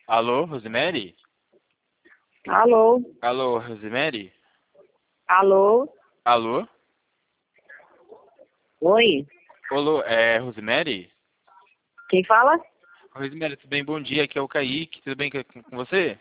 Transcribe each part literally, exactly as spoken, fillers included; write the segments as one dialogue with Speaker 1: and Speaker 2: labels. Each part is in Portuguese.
Speaker 1: Alô, Rosemary?
Speaker 2: Alô?
Speaker 1: Alô, Rosemary?
Speaker 2: Alô?
Speaker 1: Alô?
Speaker 2: Oi?
Speaker 1: Alô, é Rosemary?
Speaker 2: Quem fala?
Speaker 1: Rosemary, tudo bem? Bom dia, aqui é o Kaique, tudo bem com com você?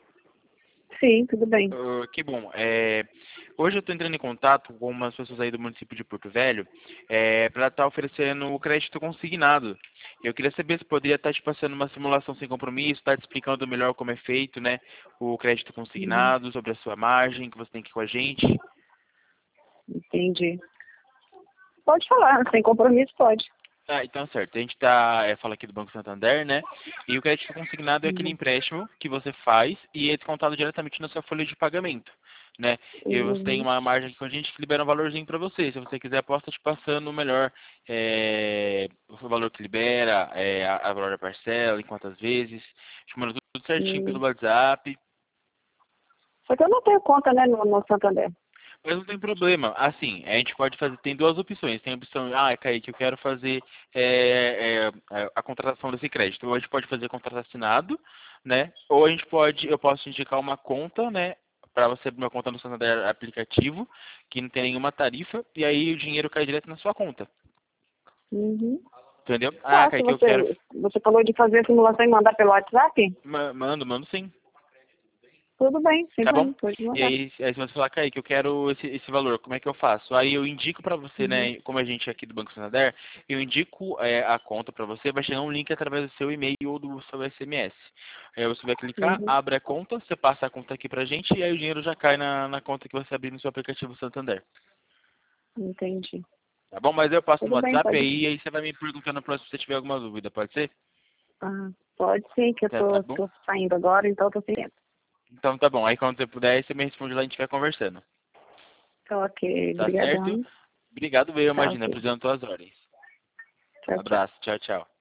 Speaker 2: Sim, tudo bem.
Speaker 1: Ah, que bom. É, hoje eu estou entrando em contato com umas pessoas aí do município de Porto Velho para estar oferecendo o crédito consignado. Eu queria saber se poderia estar te passando uma simulação sem compromisso, estar te explicando melhor como é feito, né, o crédito
Speaker 2: Uhum,
Speaker 1: consignado, sobre a sua margem que você tem aqui com a gente.
Speaker 2: entendi. Pode falar, sem compromisso pode.
Speaker 1: Ah, então certo. A gente tá, é, fala aqui do Banco Santander, né? E o crédito consignado é aquele
Speaker 2: Uhum.
Speaker 1: empréstimo que você faz e é descontado diretamente na sua folha de pagamento, né? E você tem
Speaker 2: Uhum.
Speaker 1: uma margem com a gente que libera um valorzinho para você. Se você quiser, posso estar te passando o melhor, é, o valor que libera, é, a, a valor da parcela, em quantas vezes. Te mando tudo certinho pelo
Speaker 2: Hum.
Speaker 1: WhatsApp.
Speaker 2: Só que eu não tenho conta, né, no, no Santander.
Speaker 1: Mas não tem problema. Assim, a gente pode fazer, tem duas opções. Tem a opção, ah, Kaique, eu quero fazer é, é, a contratação desse crédito. Ou a gente pode fazer contrato assinado, né? Ou a gente pode, eu posso indicar uma conta, né? Para você abrir uma conta no Santander aplicativo, que não tem nenhuma tarifa, e aí o dinheiro cai direto na sua conta.
Speaker 2: Uhum.
Speaker 1: Entendeu? Ah,
Speaker 2: Tá, se
Speaker 1: Kaique, eu quero.
Speaker 2: você, você falou de fazer a simulação e mandar pelo WhatsApp?
Speaker 1: Ma- Mando, mando sim.
Speaker 2: Tudo bem, sem
Speaker 1: Tá bom?
Speaker 2: problema, pode
Speaker 1: E
Speaker 2: mandar.
Speaker 1: aí, aí se você falar, Kaique, eu quero esse, esse valor, como é que eu faço? Aí eu indico para você,
Speaker 2: Uhum.
Speaker 1: né, como a gente é aqui do Banco Santander, eu indico é, a conta para você, vai chegar um link através do seu e-mail ou do seu S M S. Aí você vai clicar,
Speaker 2: Uhum.
Speaker 1: abre a conta, você passa a conta aqui pra gente e aí o dinheiro já cai na, na conta que você abrir no seu aplicativo Santander.
Speaker 2: Entendi.
Speaker 1: Tá bom? Mas eu passo no
Speaker 2: Tudo bem,
Speaker 1: WhatsApp
Speaker 2: pode.
Speaker 1: aí, aí você vai me perguntando próximo se você tiver alguma dúvida, pode ser?
Speaker 2: Ah, pode sim, que eu
Speaker 1: Tá, tá
Speaker 2: tô,
Speaker 1: bom?
Speaker 2: tô saindo agora, então eu tô sem tempo.
Speaker 1: Então tá bom, aí quando você puder, aí você me responde lá e a gente vai conversando.
Speaker 2: Então, ok,
Speaker 1: Tá certo?
Speaker 2: obrigadão.
Speaker 1: Obrigado, eu
Speaker 2: Tá,
Speaker 1: imagino,
Speaker 2: ok.
Speaker 1: precisando das tuas ordens.
Speaker 2: Tchau, tchau.
Speaker 1: Abraço, tchau, tchau.